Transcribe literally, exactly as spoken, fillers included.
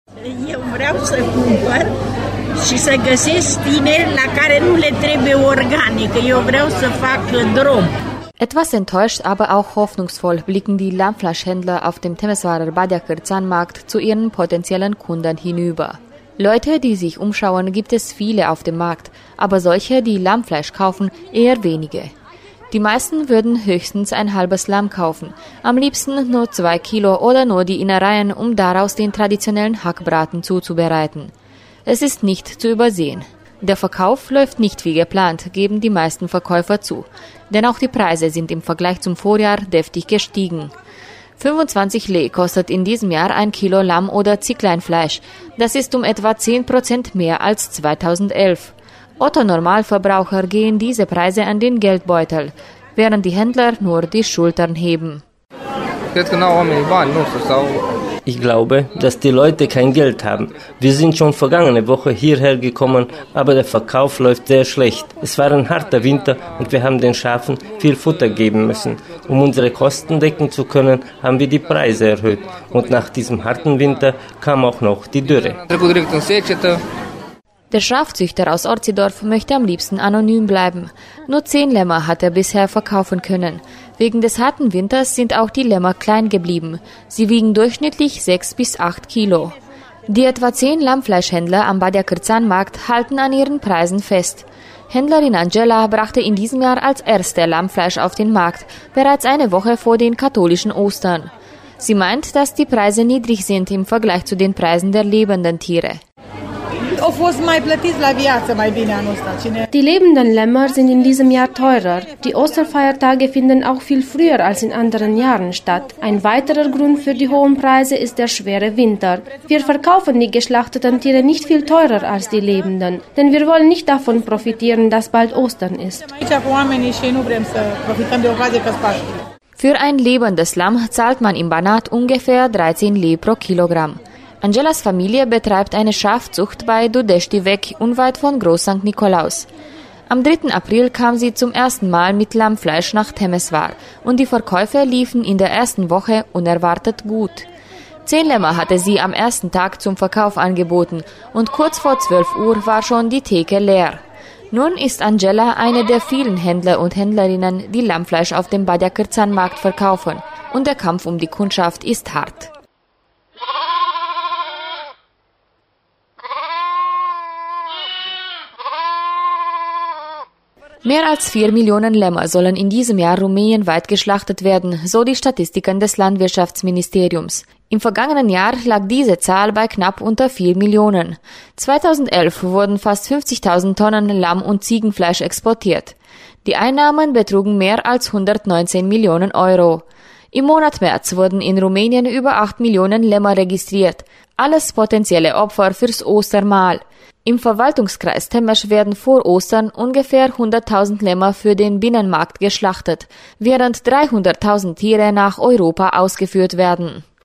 Eu vreau să cumpăr și să găsesc tineri la care nu le trebuie organe, că eu vreau să fac drom. Etwas enttäuscht, aber auch hoffnungsvoll blicken die Lammfleischhändler auf dem Temeswarer Badiakır-Zahnmarkt zu ihren potenziellen Kunden hinüber. Leute, die sich umschauen, gibt es viele auf dem Markt, aber solche, die Lammfleisch kaufen, eher wenige. Die meisten würden höchstens ein halbes Lamm kaufen, am liebsten nur zwei Kilo oder nur die Innereien, um daraus den traditionellen Hackbraten zuzubereiten. Es ist nicht zu übersehen. Der Verkauf läuft nicht wie geplant, geben die meisten Verkäufer zu. Denn auch die Preise sind im Vergleich zum Vorjahr deftig gestiegen. fünfundzwanzig Lei kostet in diesem Jahr ein Kilo Lamm- oder Zickleinfleisch. Das ist um etwa zehn Prozent mehr als zweitausendelf. Otto-Normalverbraucher gehen diese Preise an den Geldbeutel, während die Händler nur die Schultern heben. Ich glaube, dass die Leute kein Geld haben. Wir sind schon vergangene Woche hierher gekommen, aber der Verkauf läuft sehr schlecht. Es war ein harter Winter und wir haben den Schafen viel Futter geben müssen. Um unsere Kosten decken zu können, haben wir die Preise erhöht. Und nach diesem harten Winter kam auch noch die Dürre. Der Schafzüchter aus Orzidorf möchte am liebsten anonym bleiben. Nur zehn Lämmer hat er bisher verkaufen können. Wegen des harten Winters sind auch die Lämmer klein geblieben. Sie wiegen durchschnittlich sechs bis acht Kilo. Die etwa zehn Lammfleischhändler am Badiakır-Zahnmarkt halten an ihren Preisen fest. Händlerin Angela brachte in diesem Jahr als erste Lammfleisch auf den Markt, bereits eine Woche vor den katholischen Ostern. Sie meint, dass die Preise niedrig sind im Vergleich zu den Preisen der lebenden Tiere. Die lebenden Lämmer sind in diesem Jahr teurer. Die Osterfeiertage finden auch viel früher als in anderen Jahren statt. Ein weiterer Grund für die hohen Preise ist der schwere Winter. Wir verkaufen die geschlachteten Tiere nicht viel teurer als die lebenden, denn wir wollen nicht davon profitieren, dass bald Ostern ist. Für ein lebendes Lamm zahlt man im Banat ungefähr dreizehn Lei pro Kilogramm. Angelas Familie betreibt eine Schafzucht bei Dudești-Vechi, unweit von Groß Sankt Nikolaus. Am dritten April kam sie zum ersten Mal mit Lammfleisch nach Temesvar und die Verkäufe liefen in der ersten Woche unerwartet gut. Zehn Lämmer hatte sie am ersten Tag zum Verkauf angeboten und kurz vor zwölf Uhr war schon die Theke leer. Nun ist Angela eine der vielen Händler und Händlerinnen, die Lammfleisch auf dem Badiakır-Zahnmarkt verkaufen, und der Kampf um die Kundschaft ist hart. Mehr als vier Millionen Lämmer sollen in diesem Jahr rumänienweit geschlachtet werden, so die Statistiken des Landwirtschaftsministeriums. Im vergangenen Jahr lag diese Zahl bei knapp unter vier Millionen. zweitausendelf wurden fast fünfzigtausend Tonnen Lamm- und Ziegenfleisch exportiert. Die Einnahmen betrugen mehr als hundertneunzehn Millionen Euro. Im Monat März wurden in Rumänien über acht Millionen Lämmer registriert, alles potenzielle Opfer fürs Ostermahl. Im Verwaltungskreis Temeș werden vor Ostern ungefähr hunderttausend Lämmer für den Binnenmarkt geschlachtet, während dreihunderttausend Tiere nach Europa ausgeführt werden.